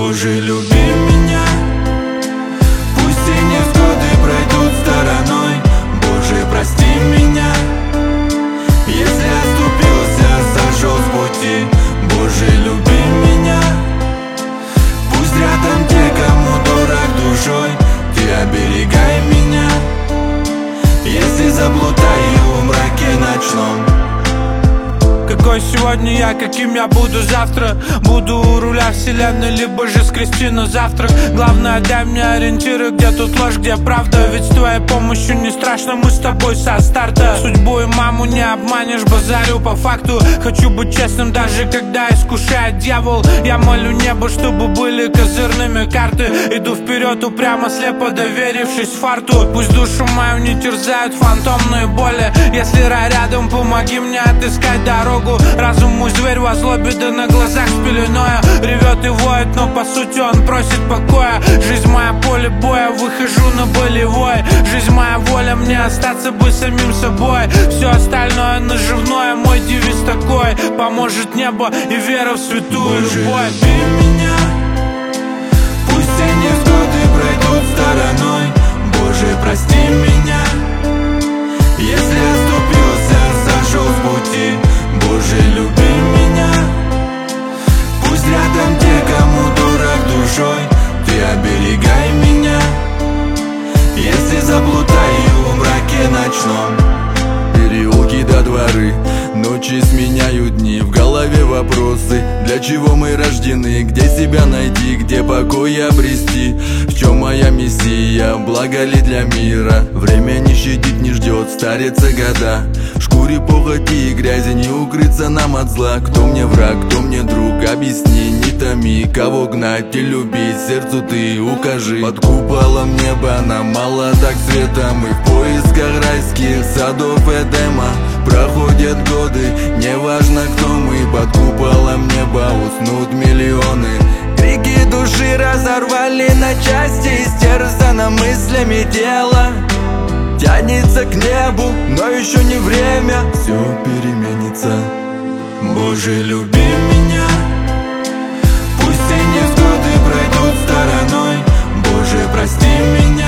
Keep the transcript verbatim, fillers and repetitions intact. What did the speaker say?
Боже, люби меня. Пусть и невзгоды пройдут стороной. Боже, прости меня, если оступился, сошел с пути. Боже, люби меня. Пусть рядом те, кому дорог душой. Ты оберегай меня, если заблудаю в мраке ночном. Какой сегодня я, каким я буду завтра? Буду у руля вселенной, либо же скрести на завтрак. Главное, дай мне ориентиры, где тут ложь, где правда. Ведь с твоей помощью не страшно, мы с тобой со старта. Судьбу и маму не обманешь, базарю по факту. Хочу быть честным, даже когда искушает дьявол. Я молю небо, чтобы были козырными карты. Иду вперед упрямо, слепо доверившись фарту. Пусть душу мою не терзают фантомные боли. Если рай рядом, помоги мне отыскать дорогу. Разум мой зверь во злобе, да на глазах с пеленою. Ревет и воет, но по сути он просит покоя. Жизнь моя поле боя, выхожу на болевой. Жизнь моя воля, мне остаться бы самим собой. Все остальное наживное, мой девиз такой. Поможет небо и вера в святую Боже, любовь. люби меня. Пусть и невзгоды пройдут стороной. Боже, прости меня, если оступился, сошел с пути. Боже, люби меня. Пусть рядом те, кому дорог душой. Ты оберегай меня, если заблудаю в мраке ночном. Переулки до дворы, ночи сменяют дни. В голове вопросы: для чего мы рождены? Где себя найти, где покой обрести? В чем моя миссия, благо ли для мира? Время не щадит, не ждет, старится года. В шкуре похоти и грязи, не укрыться нам от зла. Кто мне враг, кто мне друг, объясни, не томи. Кого гнать и любить, сердцу ты укажи. Под куполом неба нам мало так света. Мы в поисках райских садов Эдема. Проходят годы, неважно кто мы. Под куполом неба уснут миллионы. Крики души разорвали на части, истерзано мыслями тело. Тянется к небу, но еще не время, все переменится. Боже, люби меня. Пусть и невзгоды пройдут стороной. Боже, прости меня,